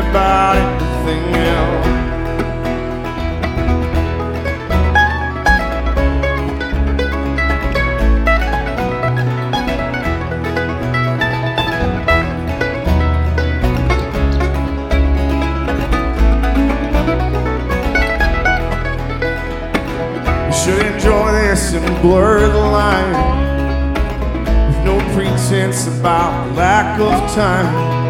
about anything else. Should enjoy this and blur the line with no pretense about lack of time.